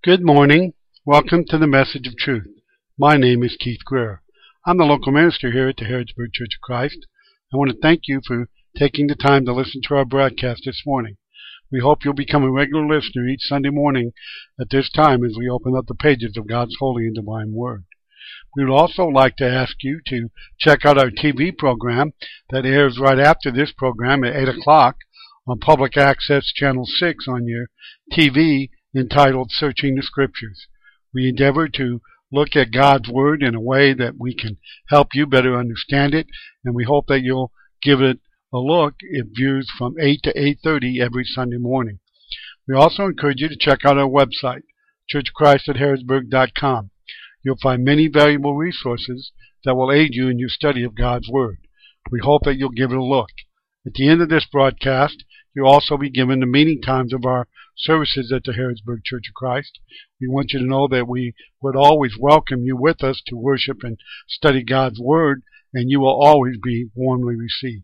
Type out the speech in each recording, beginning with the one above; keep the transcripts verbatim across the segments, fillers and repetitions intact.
Good morning. Welcome to the Message of Truth. My name is Keith Greer. I'm the local minister here at the Harrodsburg Church of Christ. I want to thank you for taking the time to listen to our broadcast this morning. We hope you'll become a regular listener each Sunday morning at this time as we open up the pages of God's holy and divine Word. We would also like to ask you to check out our T V program that airs right after this program at eight o'clock on Public Access Channel six on your T V, entitled Searching the Scriptures. We endeavor to look at God's Word in a way that we can help you better understand it, and we hope that you'll give it a look. It views from eight to eight thirty every Sunday morning. We also encourage you to check out our website, church of christ at harrodsburg dot com. You'll find many valuable resources that will aid you in your study of God's Word. We hope that you'll give it a look. At the end of this broadcast, you'll also be given the meeting times of our services at the Harrodsburg Church of Christ. We want you to know that we would always welcome you with us to worship and study God's Word, and you will always be warmly received.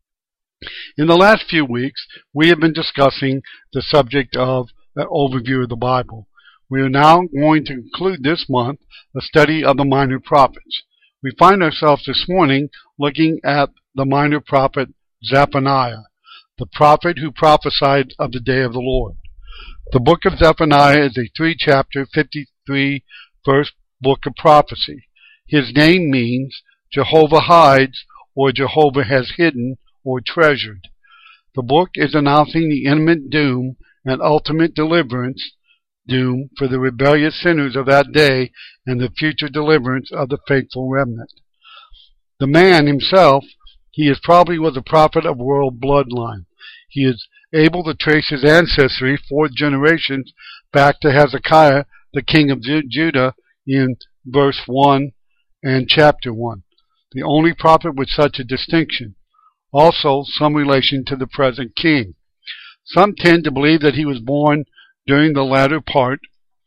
In the last few weeks, we have been discussing the subject of an overview of the Bible. We are now going to conclude this month a study of the minor prophets. We find ourselves this morning looking at the minor prophet Zephaniah, the prophet who prophesied of the day of the Lord. The book of Zephaniah is a three-chapter, fifty-three verse book of prophecy. His name means Jehovah hides, or Jehovah has hidden or treasured. The book is announcing the imminent doom and ultimate deliverance doom for the rebellious sinners of that day and the future deliverance of the faithful remnant. The man himself, he is probably was a prophet of royal bloodline. He is able to trace his ancestry four generations back to Hezekiah, the king of Judah, in verse one and chapter one. The only prophet with such a distinction. Also, some relation to the present king. Some tend to believe that he was born during the latter part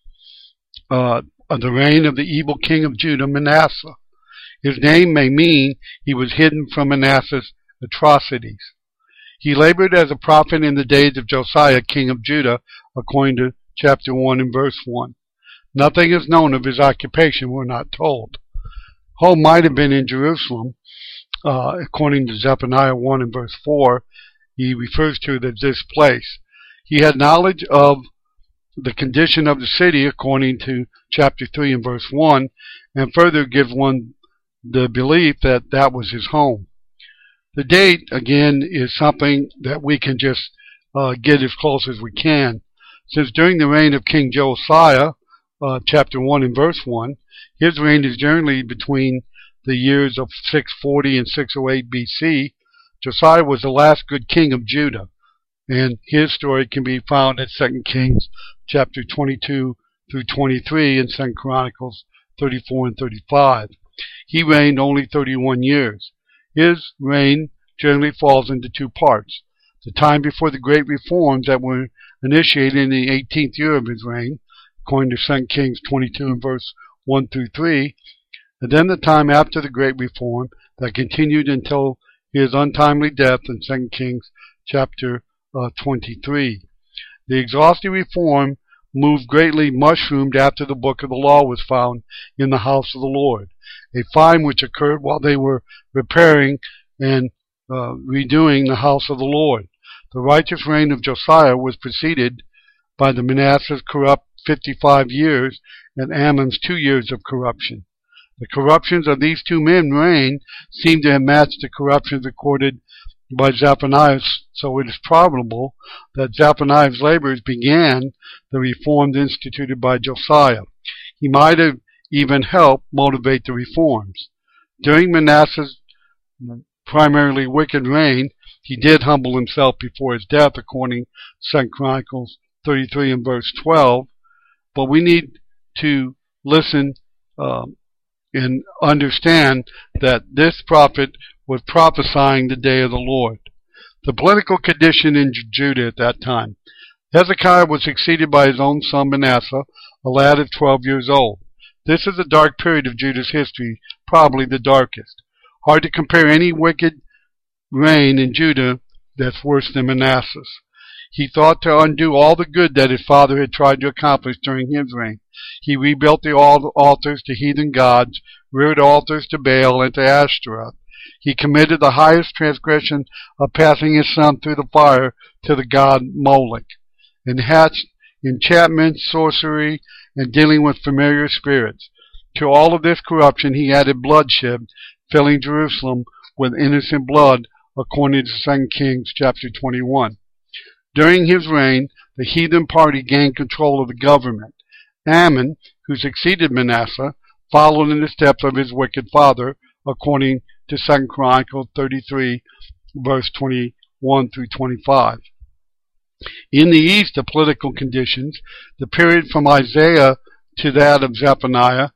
uh, of the reign of the evil king of Judah, Manasseh. His name may mean he was hidden from Manasseh's atrocities. He labored as a prophet in the days of Josiah, king of Judah, according to chapter one and verse one. Nothing is known of his occupation, we're not told. Home might have been in Jerusalem, uh, according to Zephaniah one and verse four. He refers to it as this place. He had knowledge of the condition of the city, according to chapter three and verse one, and further gives one the belief that that was his home. The date, again, is something that we can just uh, get as close as we can. Since during the reign of King Josiah, uh, chapter one and verse one, his reign is generally between the years of six forty and six oh eight B C. Josiah was the last good king of Judah, and his story can be found in Second Kings chapter twenty-two through twenty-three and Second Chronicles thirty-four and thirty-five. He reigned only thirty-one years. His reign generally falls into two parts. The time before the great reforms that were initiated in the eighteenth year of his reign, according to Second Kings twenty-two and verse one through three, and then the time after the great reform that continued until his untimely death in Second Kings chapter uh, twenty-three. The exhaustive reform moved greatly mushroomed after the book of the law was found in the house of the Lord, a find which occurred while they were repairing and uh, redoing the house of the Lord. The righteous reign of Josiah was preceded by the Manasseh's corrupt fifty-five years and Ammon's two years of corruption. The corruptions of these two men's reign seem to have matched the corruptions recorded by Zephaniah, so it is probable that Zephaniah's labors began the reforms instituted by Josiah. He might have even helped motivate the reforms. During Manasseh's primarily wicked reign, he did humble himself before his death, according to Second Chronicles thirty-three and verse twelve. But we need to listen um, and understand that this prophet was prophesying the day of the Lord. The political condition in Judah at that time. Hezekiah was succeeded by his own son Manasseh, a lad of twelve years old. This is a dark period of Judah's history, probably the darkest. Hard to compare any wicked reign in Judah that's worse than Manasseh's. He thought to undo all the good that his father had tried to accomplish during his reign. He rebuilt the altars to heathen gods, reared altars to Baal and to Ashtaroth. He committed the highest transgression of passing his son through the fire to the god Moloch, and hatched enchantment, sorcery, and dealing with familiar spirits. To all of this corruption he added bloodshed, filling Jerusalem with innocent blood, according to Second Kings chapter twenty-one. During his reign, the heathen party gained control of the government. Amon, who succeeded Manasseh, followed in the steps of his wicked father, according to Second Chronicles thirty-three, verse twenty-one through twenty-five. In the east, the political conditions, the period from Isaiah to that of Zephaniah,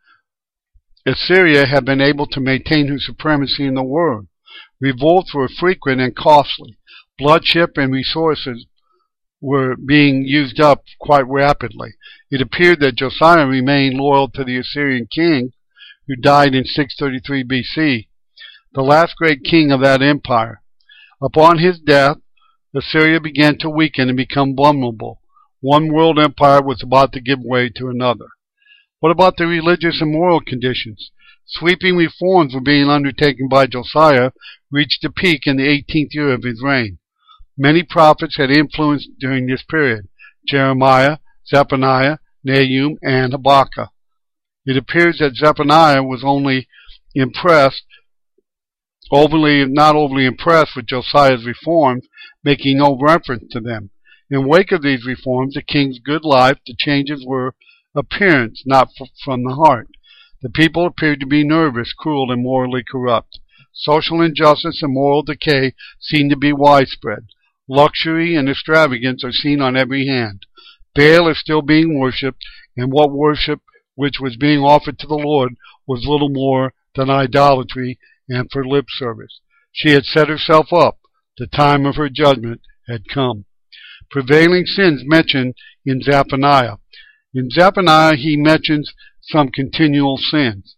Assyria had been able to maintain her supremacy in the world. Revolts were frequent and costly. Bloodshed and resources were being used up quite rapidly. It appeared that Josiah remained loyal to the Assyrian king, who died in six thirty-three B C, the last great king of that empire. Upon his death, Assyria began to weaken and become vulnerable. One world empire was about to give way to another. What about the religious and moral conditions? Sweeping reforms were being undertaken by Josiah, reached a peak in the eighteenth year of his reign. Many prophets had influence during this period: Jeremiah, Zephaniah, Nahum, and Habakkuk. It appears that Zephaniah was only impressed, overly, not overly impressed with Josiah's reforms, making no reference to them. In wake of these reforms, the king's good life, the changes were appearance, not f- from the heart. The people appeared to be nervous, cruel, and morally corrupt. Social injustice and moral decay seemed to be widespread. Luxury and extravagance are seen on every hand. Baal is still being worshipped, and what worship which was being offered to the Lord was little more than idolatry and for lip service. She had set herself up. The time of her judgment had come. Prevailing sins mentioned in Zephaniah. In Zephaniah he mentions some continual sins.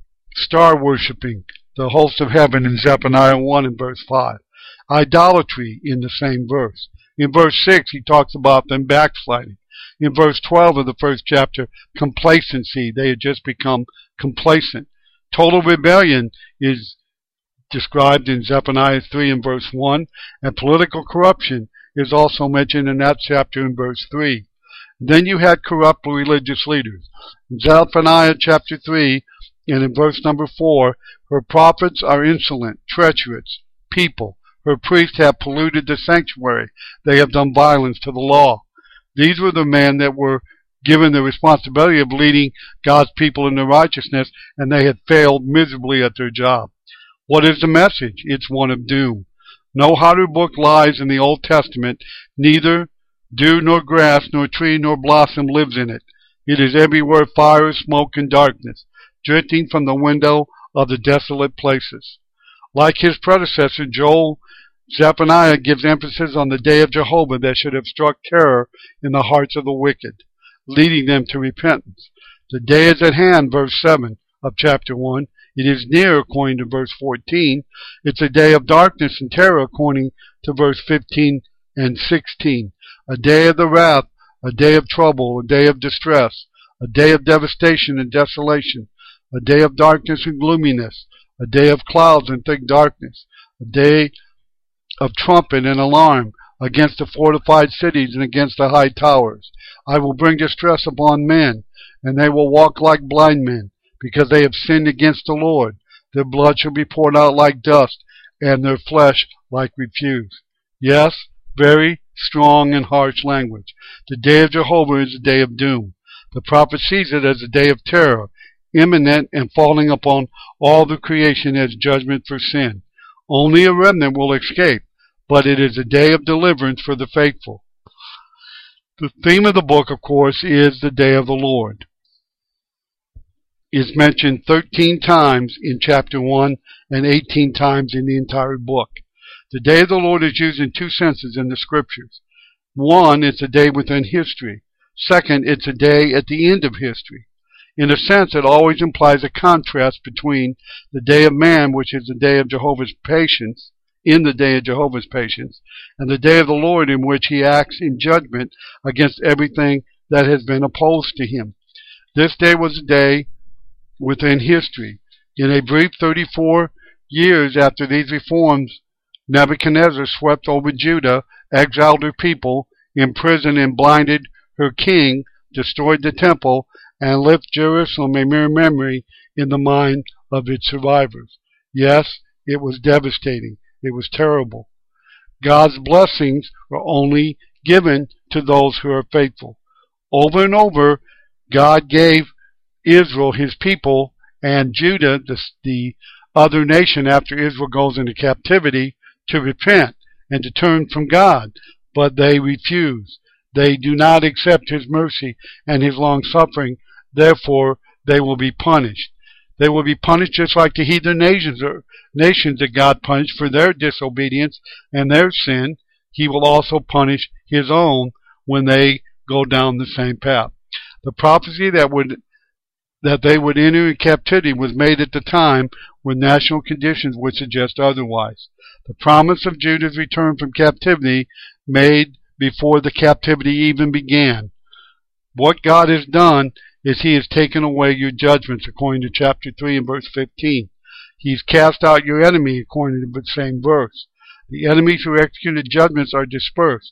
Star worshipping, the host of heaven in Zephaniah one and verse five. Idolatry in the same verse. In verse six he talks about them backsliding. In verse twelve of the first chapter, complacency. They had just become complacent. Total rebellion is described in Zephaniah three and verse one, and political corruption is also mentioned in that chapter in verse three. Then you had corrupt religious leaders. In Zephaniah chapter three and in verse number four, her prophets are insolent, treacherous people. Her priests have polluted the sanctuary. They have done violence to the law. These were the men that were given the responsibility of leading God's people into righteousness, and they had failed miserably at their job. What is the message? It's one of doom. No hotter book lies in the Old Testament. Neither dew nor grass nor tree nor blossom lives in it. It is everywhere fire, smoke, and darkness, drifting from the window of the desolate places. Like his predecessor, Joel, Zephaniah gives emphasis on the day of Jehovah that should have struck terror in the hearts of the wicked, leading them to repentance. The day is at hand, verse seven of chapter one. It is near, according to verse fourteen. It's a day of darkness and terror, according to verse fifteen and sixteen. A day of the wrath, a day of trouble, a day of distress, a day of devastation and desolation, a day of darkness and gloominess, a day of clouds and thick darkness, a day of trumpet and alarm against the fortified cities and against the high towers. I will bring distress upon men, and they will walk like blind men, because they have sinned against the Lord. Their blood shall be poured out like dust, and their flesh like refuse. Yes, very strong and harsh language. The day of Jehovah is a day of doom. The prophet sees it as a day of terror, imminent and falling upon all the creation as judgment for sin. Only a remnant will escape, but it is a day of deliverance for the faithful. The theme of the book, of course, is the day of the Lord. It's mentioned thirteen times in chapter one and eighteen times in the entire book. The day of the Lord is used in two senses in the scriptures. One, it's a day within history. Second, it's a day at the end of history. In a sense, it always implies a contrast between the day of man, which is the day of Jehovah's patience, in the day of Jehovah's patience, and the day of the Lord in which he acts in judgment against everything that has been opposed to him. This day was a day within history. In a brief thirty-four years after these reforms, Nebuchadnezzar swept over Judah, exiled her people, imprisoned and blinded her king, destroyed the temple, and left Jerusalem a mere memory in the mind of its survivors. Yes, it was devastating. It was terrible. God's blessings are only given to those who are faithful. Over and over, God gave Israel, his people, and Judah, the, the other nation after Israel goes into captivity, to repent and to turn from God. But they refuse. They do not accept his mercy and his long-suffering. Therefore, they will be punished. They will be punished just like the heathen nations or nations that God punished for their disobedience and their sin. He will also punish his own when they go down the same path. The prophecy that would that they would enter in captivity was made at the time when national conditions would suggest otherwise. The promise of Judah's return from captivity made before the captivity even began. What God has done is he has taken away your judgments, according to chapter three and verse fifteen. He's cast out your enemy, according to the same verse. The enemies who executed judgments are dispersed.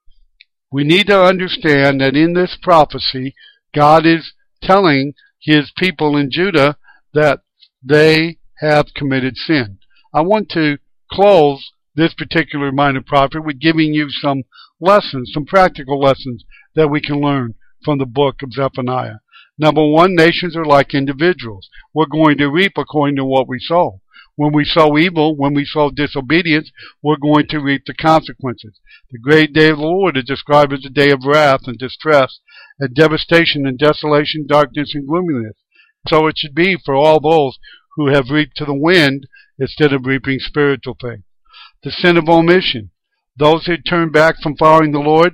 We need to understand that in this prophecy, God is telling his people in Judah that they have committed sin. I want to close this particular minor prophet with giving you some lessons, some practical lessons that we can learn from the book of Zephaniah. Number one, nations are like individuals. We're going to reap according to what we sow. When we sow evil, when we sow disobedience, we're going to reap the consequences. The great day of the Lord is described as a day of wrath and distress, and devastation and desolation, darkness and gloominess. So it should be for all those who have reaped to the wind instead of reaping spiritual things. The sin of omission. Those who turned back from following the Lord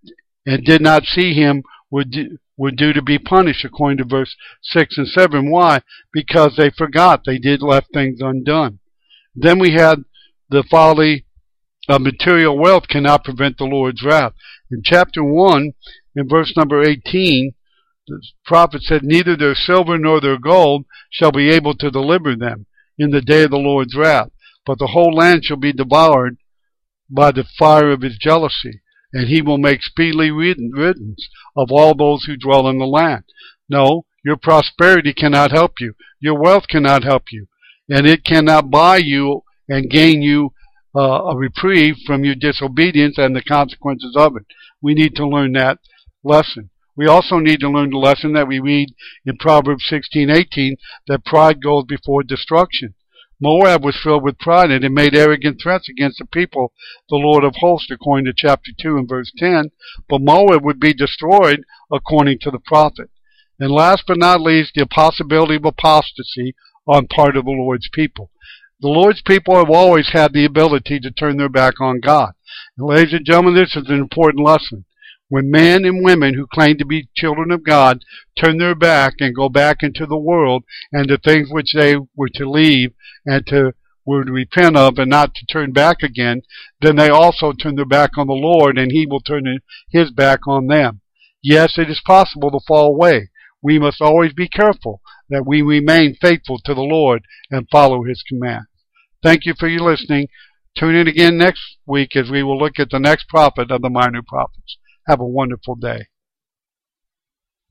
and did not see him were due, were due to be punished, according to verse six and seven. Why? Because they forgot. They did left things undone. Then we had the folly of material wealth cannot prevent the Lord's wrath. In chapter one, in verse number eighteen, the prophet said, neither their silver nor their gold shall be able to deliver them in the day of the Lord's wrath, but the whole land shall be devoured by the fire of his jealousy, and he will make speedily riddance of all those who dwell in the land. No, your prosperity cannot help you. Your wealth cannot help you, and it cannot buy you and gain you uh, a reprieve from your disobedience and the consequences of it. We need to learn that lesson. We also need to learn the lesson that we read in Proverbs sixteen eighteen, that pride goes before destruction. Moab was filled with pride, and it made arrogant threats against the people, the Lord of hosts, according to chapter two and verse ten. But Moab would be destroyed, according to the prophet. And last but not least, the possibility of apostasy on part of the Lord's people. The Lord's people have always had the ability to turn their back on God. And ladies and gentlemen, this is an important lesson. When men and women who claim to be children of God turn their back and go back into the world and the things which they were to leave and to were to repent of and not to turn back again, then they also turn their back on the Lord, and he will turn his back on them. Yes, it is possible to fall away. We must always be careful that we remain faithful to the Lord and follow his commands. Thank you for your listening. Tune in again next week as we will look at the next prophet of the minor prophets. Have a wonderful day.